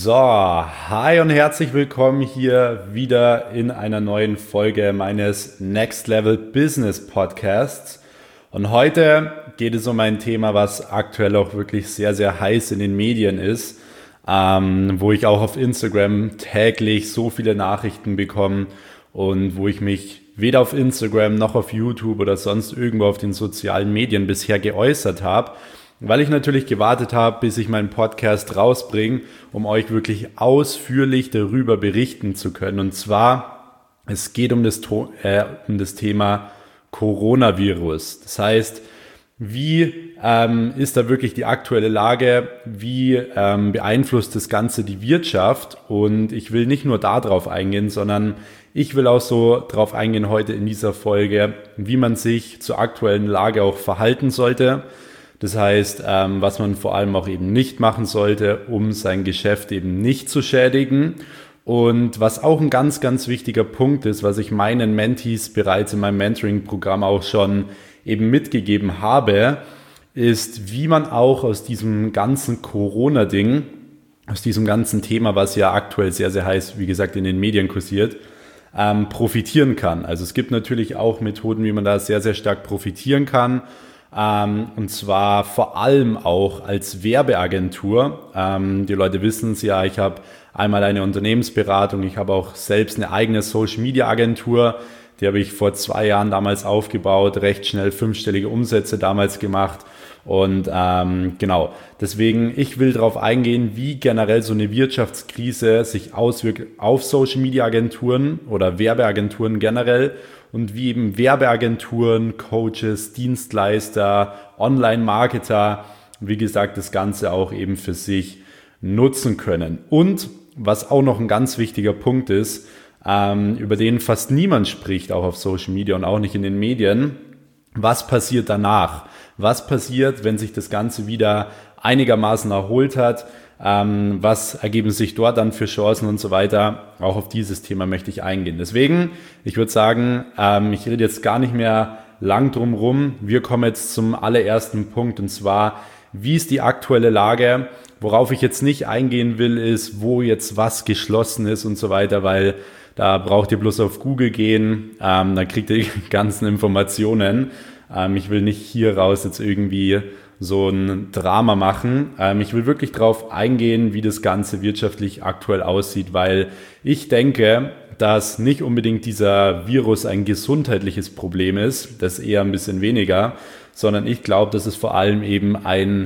So, hi und herzlich willkommen hier wieder in einer neuen Folge meines Next Level Business Podcasts. Und heute geht es um ein Thema, was aktuell auch wirklich sehr, sehr heiß in den Medien ist, wo ich auch auf Instagram täglich so viele Nachrichten bekomme und wo ich mich weder auf Instagram noch auf YouTube oder sonst irgendwo auf den sozialen Medien bisher geäußert habe, weil ich natürlich gewartet habe, bis ich meinen Podcast rausbringe, um euch wirklich ausführlich darüber berichten zu können. Und zwar, es geht um das Thema Coronavirus. Das heißt, wie ist da wirklich die aktuelle Lage? Wie beeinflusst das Ganze die Wirtschaft? Und ich will nicht nur darauf eingehen, sondern ich will auch so darauf eingehen heute in dieser Folge, wie man sich zur aktuellen Lage auch verhalten sollte. Das heißt, was man vor allem auch eben nicht machen sollte, um sein Geschäft eben nicht zu schädigen. Und was auch ein ganz, ganz wichtiger Punkt ist, was ich meinen Mentees bereits in meinem Mentoring-Programm auch schon eben mitgegeben habe, ist, wie man auch aus diesem ganzen Corona-Ding, aus diesem ganzen Thema, was ja aktuell sehr, sehr heiß, wie gesagt, in den Medien kursiert, profitieren kann. Also es gibt natürlich auch Methoden, wie man da sehr, sehr stark profitieren kann. Und zwar vor allem auch als Werbeagentur. Die Leute wissen es ja, ich habe einmal eine Unternehmensberatung, ich habe auch selbst eine eigene Social-Media-Agentur, die habe ich vor 2 Jahren damals aufgebaut, recht schnell 5-stellige Umsätze damals gemacht. Und genau, deswegen, ich will darauf eingehen, wie generell so eine Wirtschaftskrise sich auswirkt auf Social-Media-Agenturen oder Werbeagenturen generell und wie eben Werbeagenturen, Coaches, Dienstleister, Online-Marketer, wie gesagt, das Ganze auch eben für sich nutzen können. Und was auch noch ein ganz wichtiger Punkt ist, über den fast niemand spricht, auch auf Social Media und auch nicht in den Medien, was passiert danach? Was passiert, wenn sich das Ganze wieder einigermaßen erholt hat? Was ergeben sich dort dann für Chancen und so weiter? Auch auf dieses Thema möchte ich eingehen. Deswegen, ich würde sagen, ich rede jetzt gar nicht mehr lang drum rum. Wir kommen jetzt zum allerersten Punkt, und zwar, wie ist die aktuelle Lage? Worauf ich jetzt nicht eingehen will, ist, wo jetzt was geschlossen ist und so weiter, weil da braucht ihr bloß auf Google gehen, dann kriegt ihr die ganzen Informationen. Ich will nicht hier raus jetzt irgendwie so ein Drama machen. Ich will wirklich darauf eingehen, wie das Ganze wirtschaftlich aktuell aussieht, weil ich denke, dass nicht unbedingt dieser Virus ein gesundheitliches Problem ist, das eher ein bisschen weniger, sondern ich glaube, dass es vor allem eben ein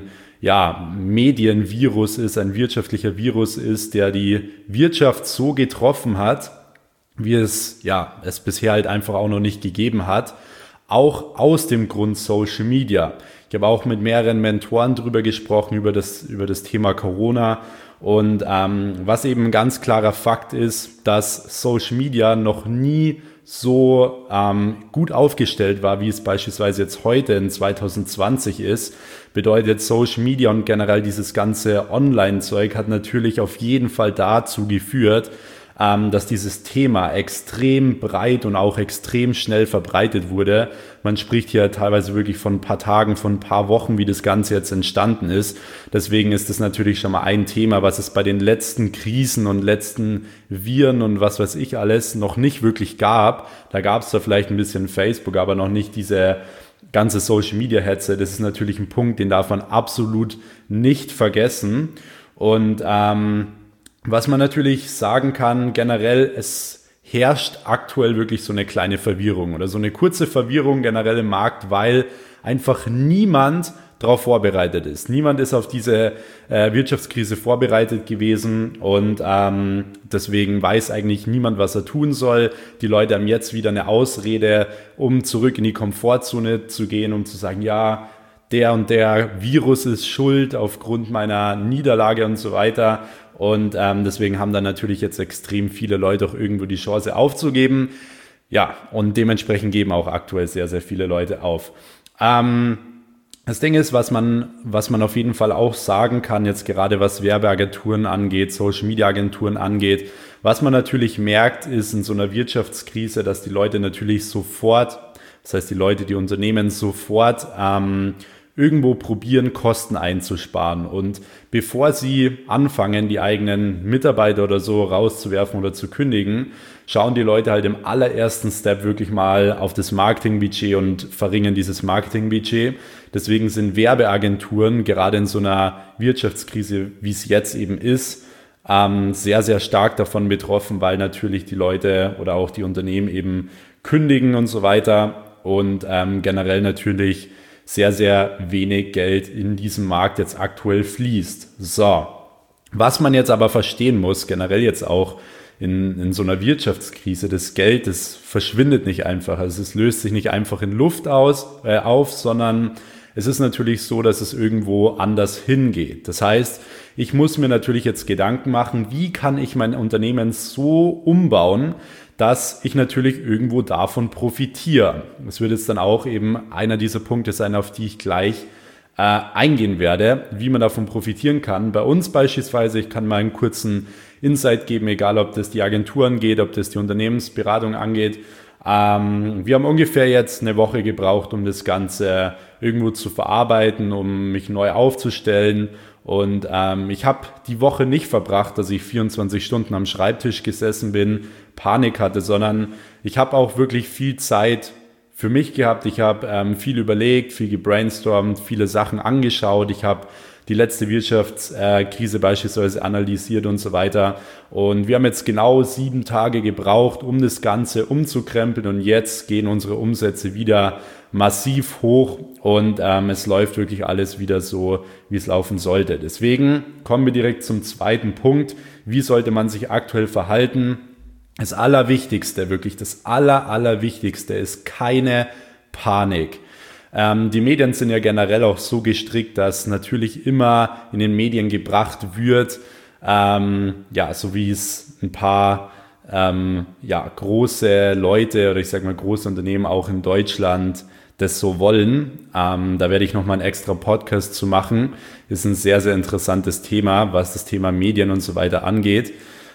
Medienvirus ist, ein wirtschaftlicher Virus ist, der die Wirtschaft so getroffen hat, wie es bisher halt einfach auch noch nicht gegeben hat. Auch aus dem Grund Social Media. Ich habe auch mit mehreren Mentoren drüber gesprochen, über das Thema Corona. Und was eben ein ganz klarer Fakt ist, dass Social Media noch nie so gut aufgestellt war, wie es beispielsweise jetzt heute in 2020 ist. Bedeutet, Social Media und generell dieses ganze Online-Zeug hat natürlich auf jeden Fall dazu geführt, dass dieses Thema extrem breit und auch extrem schnell verbreitet wurde. Man spricht hier teilweise wirklich von ein paar Tagen, von ein paar Wochen, wie das Ganze jetzt entstanden ist. Deswegen ist das natürlich schon mal ein Thema, was es bei den letzten Krisen und letzten Viren und was weiß ich alles noch nicht wirklich gab. Da gab es zwar vielleicht ein bisschen Facebook, aber noch nicht diese ganze Social-Media-Hetze. Das ist natürlich ein Punkt, den darf man absolut nicht vergessen. Und was man natürlich sagen kann, generell, es herrscht aktuell wirklich so eine kleine Verwirrung oder so eine kurze Verwirrung generell im Markt, weil einfach niemand darauf vorbereitet ist. Niemand ist auf diese Wirtschaftskrise vorbereitet gewesen und deswegen weiß eigentlich niemand, was er tun soll. Die Leute haben jetzt wieder eine Ausrede, um zurück in die Komfortzone zu gehen, um zu sagen, ja, der und der Virus ist schuld aufgrund meiner Niederlage und so weiter. Und deswegen haben dann natürlich jetzt extrem viele Leute auch irgendwo die Chance aufzugeben. Ja, und dementsprechend geben auch aktuell sehr, sehr viele Leute auf. Das Ding ist, was man auf jeden Fall auch sagen kann, jetzt gerade was Werbeagenturen angeht, Social-Media-Agenturen angeht, was man natürlich merkt, ist in so einer Wirtschaftskrise, dass die Leute natürlich sofort, das heißt die Leute, die Unternehmen sofort irgendwo probieren, Kosten einzusparen. Und bevor sie anfangen, die eigenen Mitarbeiter oder so rauszuwerfen oder zu kündigen, schauen die Leute halt im allerersten Step wirklich mal auf das Marketingbudget und verringern dieses Marketingbudget. Deswegen sind Werbeagenturen gerade in so einer Wirtschaftskrise, wie es jetzt eben ist, sehr, sehr stark davon betroffen, weil natürlich die Leute oder auch die Unternehmen eben kündigen und so weiter und generell natürlich sehr, sehr wenig Geld in diesem Markt jetzt aktuell fließt. So, was man jetzt aber verstehen muss, generell jetzt auch in so einer Wirtschaftskrise, das Geld, das verschwindet nicht einfach. Also es löst sich nicht einfach in Luft auf, sondern es ist natürlich so, dass es irgendwo anders hingeht. Das heißt, ich muss mir natürlich jetzt Gedanken machen, wie kann ich mein Unternehmen so umbauen, dass ich natürlich irgendwo davon profitiere. Das wird jetzt dann auch eben einer dieser Punkte sein, auf die ich gleich eingehen werde, wie man davon profitieren kann. Bei uns beispielsweise, ich kann mal einen kurzen Insight geben, egal ob das die Agenturen geht, ob das die Unternehmensberatung angeht. Wir haben ungefähr jetzt eine Woche gebraucht, um das Ganze irgendwo zu verarbeiten, um mich neu aufzustellen. Und ich habe die Woche nicht verbracht, dass ich 24 Stunden am Schreibtisch gesessen bin, Panik hatte, sondern ich habe auch wirklich viel Zeit für mich gehabt. Ich habe viel überlegt, viel gebrainstormt, viele Sachen angeschaut. Ich habe die letzte Wirtschaftskrise beispielsweise analysiert und so weiter. Und wir haben jetzt genau 7 Tage gebraucht, um das Ganze umzukrempeln. Und jetzt gehen unsere Umsätze wieder massiv hoch und es läuft wirklich alles wieder so, wie es laufen sollte. Deswegen kommen wir direkt zum zweiten Punkt. Wie sollte man sich aktuell verhalten? Das Allerwichtigste, wirklich das Allerwichtigste ist keine Panik. Die Medien sind ja generell auch so gestrickt, dass natürlich immer in den Medien gebracht wird, so wie es ein paar große Leute oder ich sage mal große Unternehmen auch in Deutschland das so wollen. Da werde ich nochmal einen extra Podcast zu machen. Ist ein sehr, sehr interessantes Thema, was das Thema Medien und so weiter angeht.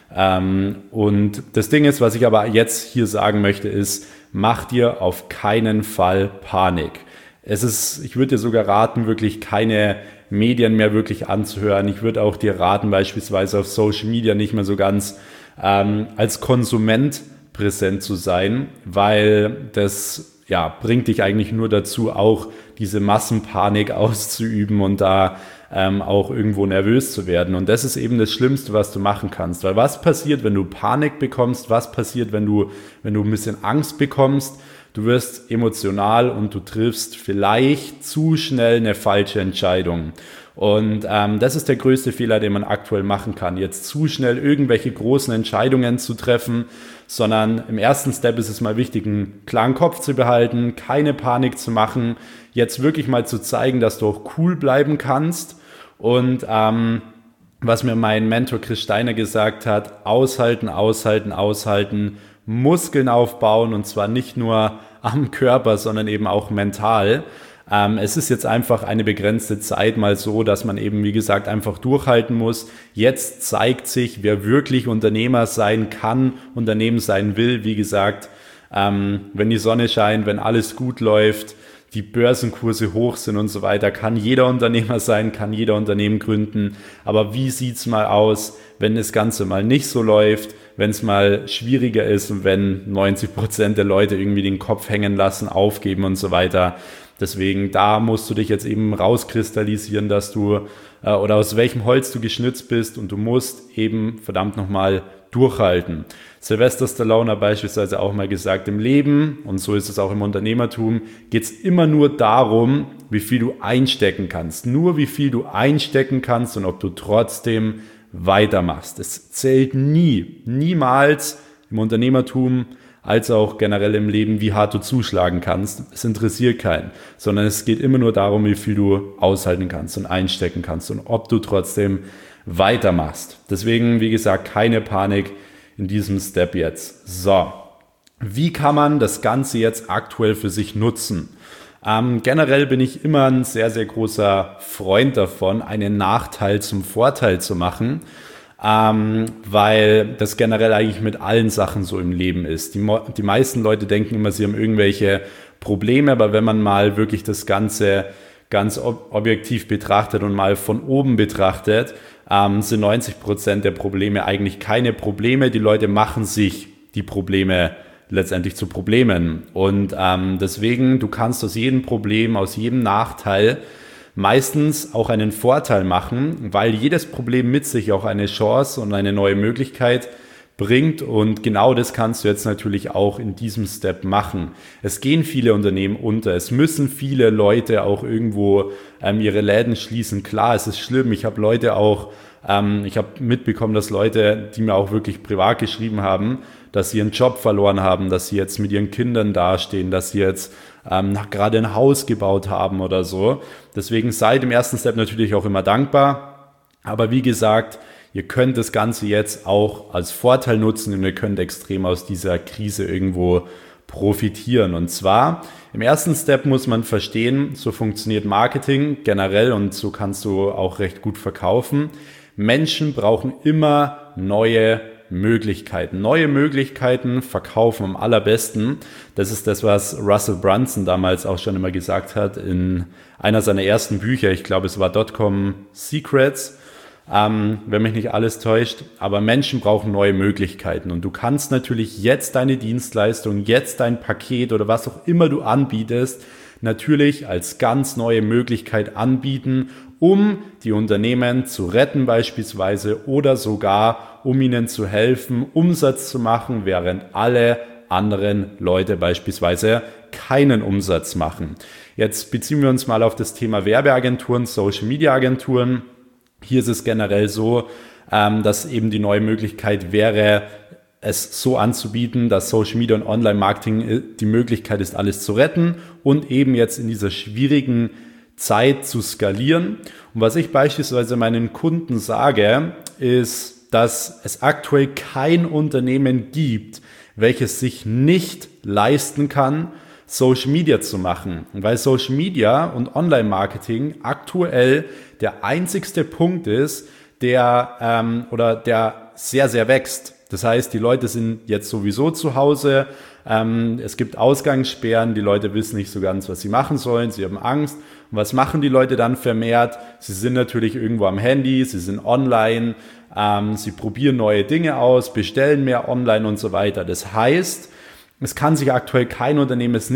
Und das Ding ist, was ich aber jetzt hier sagen möchte, ist, mach dir auf keinen Fall Panik. Ich würde dir sogar raten, wirklich keine Medien mehr wirklich anzuhören. Ich würde auch dir raten, beispielsweise auf Social Media nicht mehr so ganz als Konsument präsent zu sein, weil das bringt dich eigentlich nur dazu, auch diese Massenpanik auszuüben und da auch irgendwo nervös zu werden. Und das ist eben das Schlimmste, was du machen kannst. Weil was passiert, wenn du Panik bekommst? Was passiert, wenn du ein bisschen Angst bekommst? Du wirst emotional und du triffst vielleicht zu schnell eine falsche Entscheidung. Und das ist der größte Fehler, den man aktuell machen kann. Jetzt zu schnell irgendwelche großen Entscheidungen zu treffen, sondern im ersten Step ist es mal wichtig, einen klaren Kopf zu behalten, keine Panik zu machen, jetzt wirklich mal zu zeigen, dass du auch cool bleiben kannst. Und was mir mein Mentor Chris Steiner gesagt hat, aushalten, Muskeln aufbauen und zwar nicht nur am Körper, sondern eben auch mental. Es ist jetzt einfach eine begrenzte Zeit mal so, dass man eben, wie gesagt, einfach durchhalten muss. Jetzt zeigt sich, wer wirklich Unternehmer sein kann, Unternehmen sein will. Wie gesagt, wenn die Sonne scheint, wenn alles gut läuft, die Börsenkurse hoch sind und so weiter, kann jeder Unternehmer sein, kann jeder Unternehmen gründen. Aber wie sieht's mal aus, wenn das Ganze mal nicht so läuft, wenn es mal schwieriger ist und wenn 90% der Leute irgendwie den Kopf hängen lassen, aufgeben und so weiter. Deswegen, da musst du dich jetzt eben rauskristallisieren, dass du oder aus welchem Holz du geschnitzt bist und du musst eben verdammt nochmal durchhalten. Sylvester Stallone hat beispielsweise auch mal gesagt, im Leben, und so ist es auch im Unternehmertum, geht es immer nur darum, wie viel du einstecken kannst. Nur wie viel du einstecken kannst und ob du trotzdem weitermachst. Es zählt niemals im Unternehmertum, als auch generell im Leben, wie hart du zuschlagen kannst. Es interessiert keinen, sondern es geht immer nur darum, wie viel du aushalten kannst und einstecken kannst und ob du trotzdem weitermachst. Deswegen, wie gesagt, keine Panik in diesem Step jetzt. So, wie kann man das Ganze jetzt aktuell für sich nutzen? Generell bin ich immer ein sehr, sehr großer Freund davon, einen Nachteil zum Vorteil zu machen, weil das generell eigentlich mit allen Sachen so im Leben ist. Die meisten Leute denken immer, sie haben irgendwelche Probleme, aber wenn man mal wirklich das Ganze ganz objektiv betrachtet und mal von oben betrachtet, sind 90% der Probleme eigentlich keine Probleme. Die Leute machen sich die Probleme letztendlich zu Problemen. Und deswegen, du kannst aus jedem Problem, aus jedem Nachteil meistens auch einen Vorteil machen, weil jedes Problem mit sich auch eine Chance und eine neue Möglichkeit bringt, und genau das kannst du jetzt natürlich auch in diesem Step machen. Es gehen viele Unternehmen unter, es müssen viele Leute auch irgendwo ihre Läden schließen. Klar, es ist schlimm, ich habe Leute auch, ich habe mitbekommen, dass Leute, die mir auch wirklich privat geschrieben haben, dass sie ihren Job verloren haben, dass sie jetzt mit ihren Kindern dastehen, dass sie jetzt gerade ein Haus gebaut haben oder so. Deswegen seid im ersten Step natürlich auch immer dankbar, aber wie gesagt, ihr könnt das Ganze jetzt auch als Vorteil nutzen und ihr könnt extrem aus dieser Krise irgendwo profitieren. Und zwar, im ersten Step muss man verstehen, so funktioniert Marketing generell und so kannst du auch recht gut verkaufen. Menschen brauchen immer neue Möglichkeiten. Neue Möglichkeiten verkaufen am allerbesten. Das ist das, was Russell Brunson damals auch schon immer gesagt hat in einer seiner ersten Bücher. Ich glaube, es war Dotcom Secrets. Wenn mich nicht alles täuscht, aber Menschen brauchen neue Möglichkeiten und du kannst natürlich jetzt deine Dienstleistung, jetzt dein Paket oder was auch immer du anbietest, natürlich als ganz neue Möglichkeit anbieten, um die Unternehmen zu retten beispielsweise oder sogar um ihnen zu helfen, Umsatz zu machen, während alle anderen Leute beispielsweise keinen Umsatz machen. Jetzt beziehen wir uns mal auf das Thema Werbeagenturen, Social Media Agenturen. Hier ist es generell so, dass eben die neue Möglichkeit wäre, es so anzubieten, dass Social Media und Online-Marketing die Möglichkeit ist, alles zu retten und eben jetzt in dieser schwierigen Zeit zu skalieren. Und was ich beispielsweise meinen Kunden sage, ist, dass es aktuell kein Unternehmen gibt, welches sich nicht leisten kann, Social Media zu machen, weil Social Media und Online-Marketing aktuell der einzigste Punkt ist, der sehr, sehr wächst. Das heißt, die Leute sind jetzt sowieso zu Hause, es gibt Ausgangssperren, die Leute wissen nicht so ganz, was sie machen sollen, sie haben Angst. Und was machen die Leute dann vermehrt? Sie sind natürlich irgendwo am Handy, sie sind online, sie probieren neue Dinge aus, bestellen mehr online und so weiter. Das heißt, es kann sich aktuell kein Unternehmen es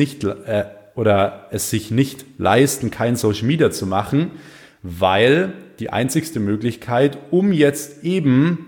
sich nicht leisten, kein Social Media zu machen, weil die einzigste Möglichkeit, um jetzt eben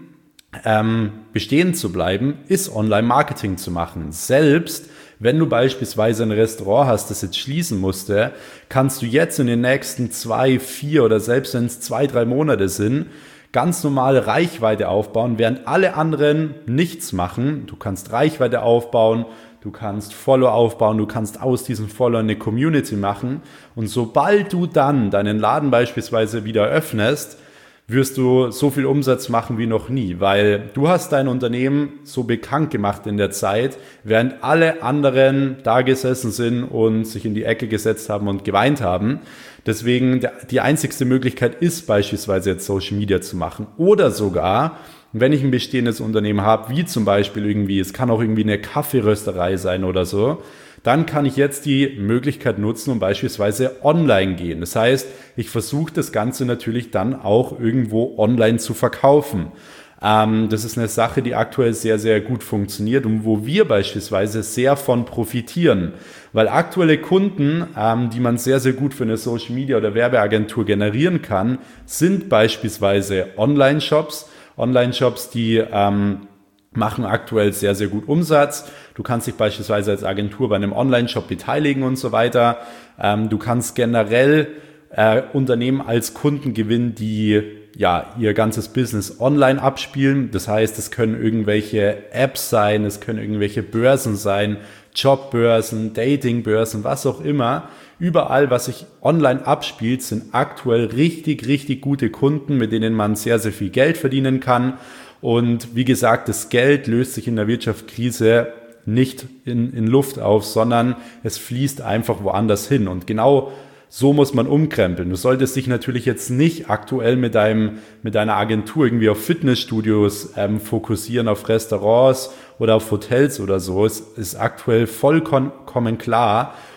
bestehen zu bleiben, ist Online-Marketing zu machen. Selbst wenn du beispielsweise ein Restaurant hast, das jetzt schließen musste, kannst du jetzt in den nächsten 2, 4 oder selbst wenn es 2, 3 Monate sind, ganz normale Reichweite aufbauen, während alle anderen nichts machen. Du kannst Reichweite aufbauen, du kannst Follower aufbauen, du kannst aus diesen Followern eine Community machen. Und sobald du dann deinen Laden beispielsweise wieder öffnest, wirst du so viel Umsatz machen wie noch nie, weil du hast dein Unternehmen so bekannt gemacht in der Zeit, während alle anderen da gesessen sind und sich in die Ecke gesetzt haben und geweint haben. Deswegen die einzigste Möglichkeit ist beispielsweise jetzt Social Media zu machen oder sogar, wenn ich ein bestehendes Unternehmen habe, wie zum Beispiel irgendwie, es kann auch irgendwie eine Kaffeerösterei sein oder so, dann kann ich jetzt die Möglichkeit nutzen und beispielsweise online gehen. Das heißt, ich versuche das Ganze natürlich dann auch irgendwo online zu verkaufen. Das ist eine Sache, die aktuell sehr, sehr gut funktioniert und wo wir beispielsweise sehr von profitieren. Weil aktuelle Kunden, die man sehr, sehr gut für eine Social Media oder Werbeagentur generieren kann, sind beispielsweise Online-Shops. Online-Shops, die machen aktuell sehr, sehr gut Umsatz. Du kannst dich beispielsweise als Agentur bei einem Online-Shop beteiligen und so weiter. Du kannst generell Unternehmen als Kunden gewinnen, die ja ihr ganzes Business online abspielen. Das heißt, es können irgendwelche Apps sein, es können irgendwelche Börsen sein, Jobbörsen, Datingbörsen, was auch immer. Überall, was sich online abspielt, sind aktuell richtig, richtig gute Kunden, mit denen man sehr, sehr viel Geld verdienen kann. Und wie gesagt, das Geld löst sich in der Wirtschaftskrise nicht in Luft auf, sondern es fließt einfach woanders hin. Und genau so muss man umkrempeln. Du solltest dich natürlich jetzt nicht aktuell mit deiner Agentur irgendwie auf Fitnessstudios fokussieren, auf Restaurants oder auf Hotels oder so. Es ist aktuell vollkommen klar.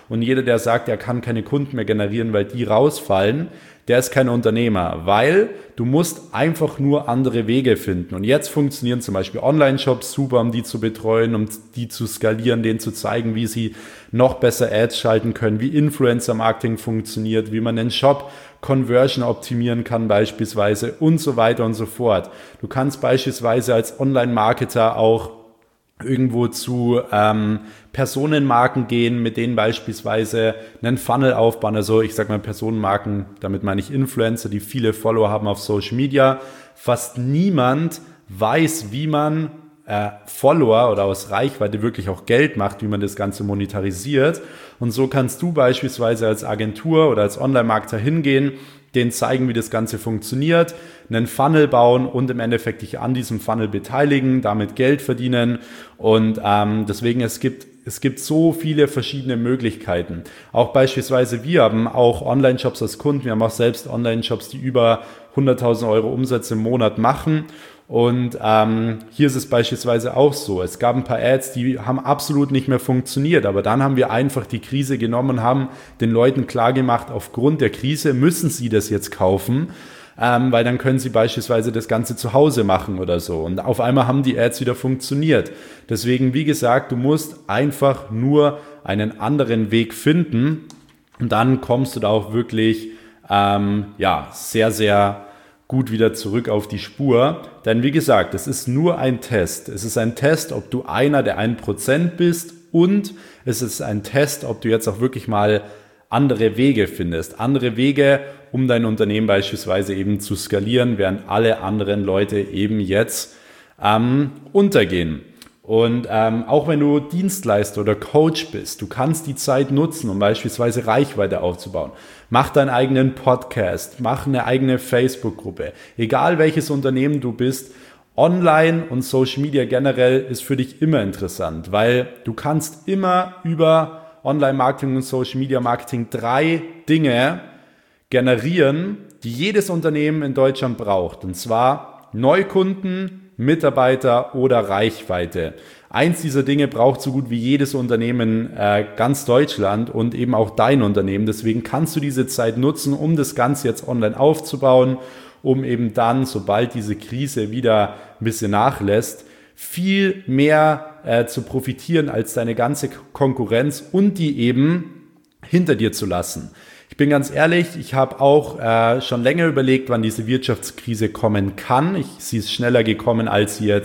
Und jeder, der sagt, er kann keine Kunden mehr generieren, weil die rausfallen, der ist kein Unternehmer, weil du musst einfach nur andere Wege finden. Und jetzt funktionieren zum Beispiel Online-Shops super, um die zu betreuen, um die zu skalieren, denen zu zeigen, wie sie noch besser Ads schalten können, wie Influencer-Marketing funktioniert, wie man den Shop Conversion optimieren kann beispielsweise und so weiter und so fort. Du kannst beispielsweise als Online-Marketer auch irgendwo zu Personenmarken gehen, mit denen beispielsweise einen Funnel aufbauen. Also ich sage mal Personenmarken, damit meine ich Influencer, die viele Follower haben auf Social Media. Fast niemand weiß, wie man Follower oder aus Reichweite wirklich auch Geld macht, wie man das Ganze monetarisiert. Und so kannst du beispielsweise als Agentur oder als Online-Marketer hingehen, denen zeigen, wie das Ganze funktioniert, einen Funnel bauen und im Endeffekt dich an diesem Funnel beteiligen, damit Geld verdienen. Und deswegen, es gibt so viele verschiedene Möglichkeiten. Auch beispielsweise, wir haben auch Online-Shops als Kunden, wir haben auch selbst Online-Shops, die über 100.000 Euro Umsatz im Monat machen. Und hier ist es beispielsweise auch so. Es gab ein paar Ads, die haben absolut nicht mehr funktioniert. Aber dann haben wir einfach die Krise genommen und haben den Leuten klargemacht, aufgrund der Krise müssen sie das jetzt kaufen, weil dann können sie beispielsweise das Ganze zu Hause machen oder so. Und auf einmal haben die Ads wieder funktioniert. Deswegen, wie gesagt, du musst einfach nur einen anderen Weg finden. Und dann kommst du da auch wirklich sehr, sehr gut wieder zurück auf die Spur. Denn wie gesagt, es ist nur ein Test. Es ist ein Test, ob du einer der 1% bist, und es ist ein Test, ob du jetzt auch wirklich mal andere Wege findest. Andere Wege, um dein Unternehmen beispielsweise eben zu skalieren, während alle anderen Leute eben jetzt untergehen. Und auch wenn du Dienstleister oder Coach bist, du kannst die Zeit nutzen, um beispielsweise Reichweite aufzubauen. Mach deinen eigenen Podcast, mach eine eigene Facebook-Gruppe. Egal welches Unternehmen du bist, Online und Social Media generell ist für dich immer interessant, weil du kannst immer über Online-Marketing und Social Media Marketing 3 Dinge generieren, die jedes Unternehmen in Deutschland braucht. Und zwar Neukunden, Mitarbeiter oder Reichweite. Eins dieser Dinge braucht so gut wie jedes Unternehmen ganz Deutschland und eben auch dein Unternehmen. Deswegen kannst du diese Zeit nutzen, um das Ganze jetzt online aufzubauen, um eben dann, sobald diese Krise wieder ein bisschen nachlässt, viel mehr zu profitieren als deine ganze Konkurrenz und die eben hinter dir zu lassen. Ich bin ganz ehrlich, ich habe auch schon länger überlegt, wann diese Wirtschaftskrise kommen kann. Sie ist schneller gekommen, als ich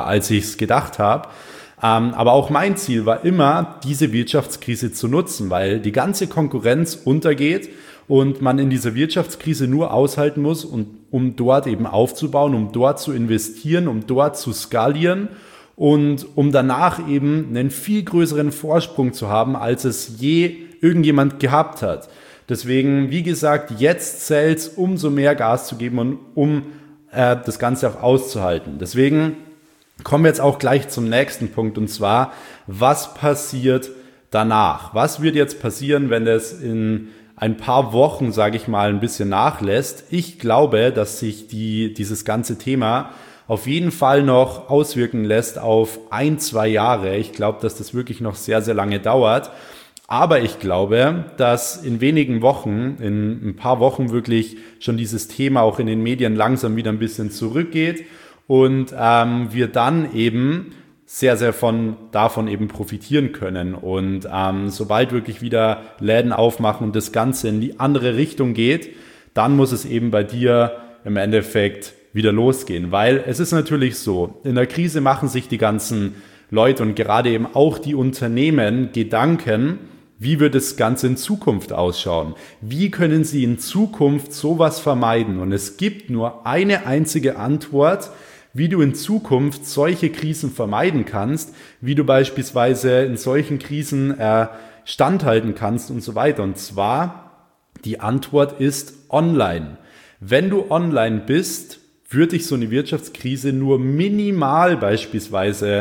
es gedacht habe. Aber auch mein Ziel war immer, diese Wirtschaftskrise zu nutzen, weil die ganze Konkurrenz untergeht und man in dieser Wirtschaftskrise nur aushalten muss, um dort eben aufzubauen, um dort zu investieren, um dort zu skalieren und um danach eben einen viel größeren Vorsprung zu haben, als es je irgendjemand gehabt hat. Deswegen, wie gesagt, jetzt zählt es, umso mehr Gas zu geben und um das Ganze auch auszuhalten. Deswegen kommen wir jetzt auch gleich zum nächsten Punkt, und zwar, was passiert danach? Was wird jetzt passieren, wenn es in ein paar Wochen, sage ich mal, ein bisschen nachlässt? Ich glaube, dass sich dieses ganze Thema auf jeden Fall noch auswirken lässt auf 1-2 Jahre. Ich glaube, dass das wirklich noch sehr, sehr lange dauert. Aber ich glaube, dass in wenigen Wochen, in ein paar Wochen wirklich schon dieses Thema auch in den Medien langsam wieder ein bisschen zurückgeht und wir dann eben sehr, sehr davon eben profitieren können. Und sobald wirklich wieder Läden aufmachen und das Ganze in die andere Richtung geht, dann muss es eben bei dir im Endeffekt wieder losgehen. Weil es ist natürlich so, in der Krise machen sich die ganzen Leute und gerade eben auch die Unternehmen Gedanken, wie wird das Ganze in Zukunft ausschauen? Wie können sie in Zukunft sowas vermeiden? Und es gibt nur eine einzige Antwort, wie du in Zukunft solche Krisen vermeiden kannst, wie du beispielsweise in solchen Krisen standhalten kannst und so weiter. Und zwar, die Antwort ist online. Wenn du online bist, wird dich so eine Wirtschaftskrise nur minimal beispielsweise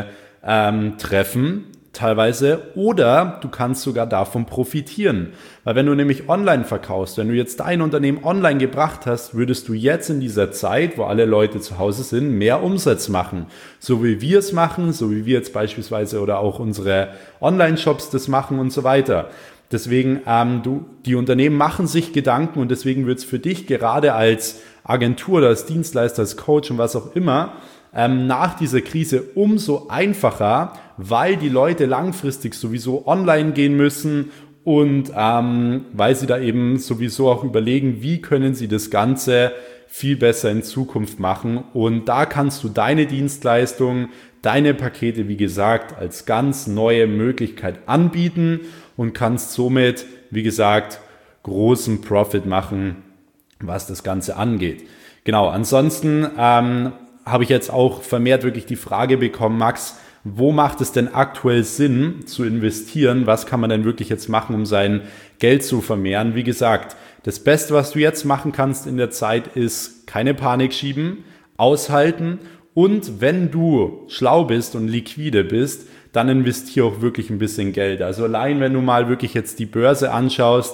treffen, teilweise, oder du kannst sogar davon profitieren. Weil wenn du nämlich online verkaufst, wenn du jetzt dein Unternehmen online gebracht hast, würdest du jetzt in dieser Zeit, wo alle Leute zu Hause sind, mehr Umsatz machen. So wie wir es machen, so wie wir jetzt beispielsweise oder auch unsere Online-Shops das machen und so weiter. Deswegen, die Unternehmen machen sich Gedanken und deswegen wird es für dich gerade als Agentur oder als Dienstleister, als Coach und was auch immer, nach dieser Krise umso einfacher, weil die Leute langfristig sowieso online gehen müssen und weil sie da eben sowieso auch überlegen, wie können sie das Ganze viel besser in Zukunft machen. Und da kannst du deine Dienstleistungen, deine Pakete, wie gesagt, als ganz neue Möglichkeit anbieten und kannst somit, wie gesagt, großen Profit machen, was das Ganze angeht. Genau, ansonsten habe ich jetzt auch vermehrt wirklich die Frage bekommen, Max, wo macht es denn aktuell Sinn zu investieren? Was kann man denn wirklich jetzt machen, um sein Geld zu vermehren? Wie gesagt, das Beste, was du jetzt machen kannst in der Zeit, ist keine Panik schieben, aushalten und wenn du schlau bist und liquide bist, dann investiere auch wirklich ein bisschen Geld. Also allein, wenn du mal wirklich jetzt die Börse anschaust,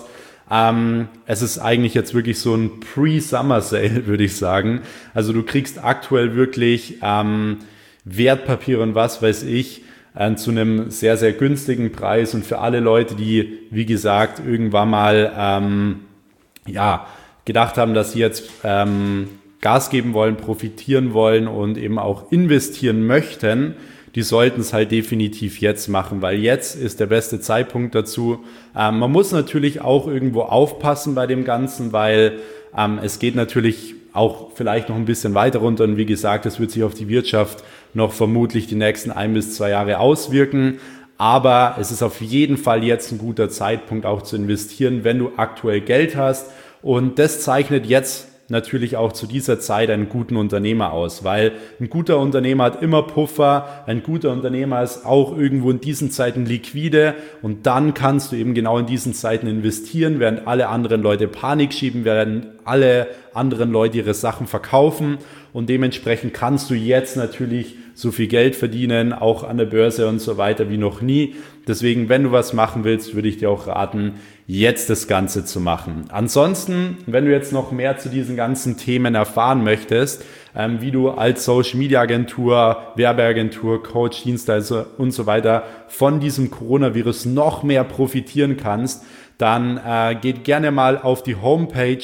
es ist eigentlich jetzt wirklich so ein Pre-Summer-Sale, würde ich sagen. Also du kriegst aktuell wirklich Wertpapiere und was weiß ich zu einem sehr, sehr günstigen Preis und für alle Leute, die, wie gesagt, irgendwann mal gedacht haben, dass sie jetzt Gas geben wollen, profitieren wollen und eben auch investieren möchten, die sollten es halt definitiv jetzt machen, weil jetzt ist der beste Zeitpunkt dazu. Man muss natürlich auch irgendwo aufpassen bei dem Ganzen, weil es geht natürlich auch vielleicht noch ein bisschen weiter runter und wie gesagt, es wird sich auf die Wirtschaft noch vermutlich die nächsten 1 bis 2 Jahre auswirken. Aber es ist auf jeden Fall jetzt ein guter Zeitpunkt auch zu investieren, wenn du aktuell Geld hast. Und das zeichnet jetzt natürlich auch zu dieser Zeit einen guten Unternehmer aus, weil ein guter Unternehmer hat immer Puffer, ein guter Unternehmer ist auch irgendwo in diesen Zeiten liquide und dann kannst du eben genau in diesen Zeiten investieren, während alle anderen Leute Panik schieben, während alle anderen Leute ihre Sachen verkaufen und dementsprechend kannst du jetzt natürlich so viel Geld verdienen, auch an der Börse und so weiter wie noch nie. Deswegen, wenn du was machen willst, würde ich dir auch raten, jetzt das Ganze zu machen. Ansonsten, wenn du jetzt noch mehr zu diesen ganzen Themen erfahren möchtest, wie du als Social Media Agentur, Werbeagentur, Coach, Dienstleister und so weiter von diesem Coronavirus noch mehr profitieren kannst, dann geht gerne mal auf die Homepage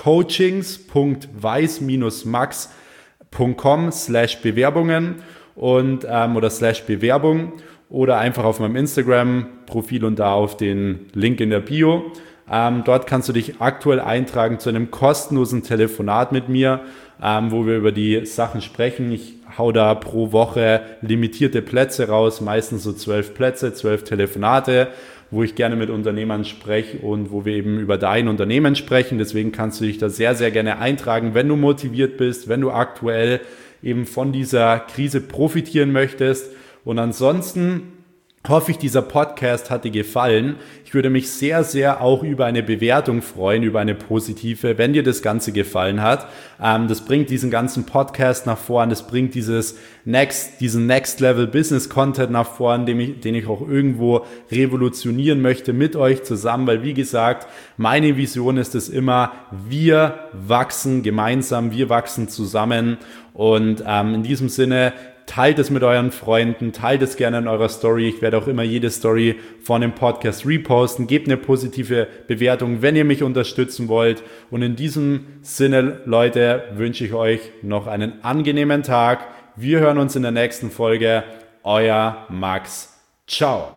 coachings.weiß-max.com/Bewerbungen und oder /Bewerbung oder einfach auf meinem Instagram-Profil und da auf den Link in der Bio. Dort kannst du dich aktuell eintragen zu einem kostenlosen Telefonat mit mir, wo wir über die Sachen sprechen. Ich hau da pro Woche limitierte Plätze raus, meistens so 12 Plätze, 12 Telefonate, wo ich gerne mit Unternehmern spreche und wo wir eben über dein Unternehmen sprechen. Deswegen kannst du dich da sehr, sehr gerne eintragen, wenn du motiviert bist, wenn du aktuell eben von dieser Krise profitieren möchtest. Und ansonsten hoffe ich, dieser Podcast hat dir gefallen. Ich würde mich sehr, sehr auch über eine Bewertung freuen, über eine positive, wenn dir das Ganze gefallen hat. Das bringt diesen ganzen Podcast nach vorn, das bringt diesen Next Level Business Content nach vorn, den ich auch irgendwo revolutionieren möchte mit euch zusammen, weil wie gesagt, meine Vision ist es immer, wir wachsen gemeinsam, wir wachsen zusammen und in diesem Sinne, teilt es mit euren Freunden, teilt es gerne in eurer Story. Ich werde auch immer jede Story von dem Podcast reposten. Gebt eine positive Bewertung, wenn ihr mich unterstützen wollt. Und in diesem Sinne, Leute, wünsche ich euch noch einen angenehmen Tag. Wir hören uns in der nächsten Folge. Euer Max. Ciao.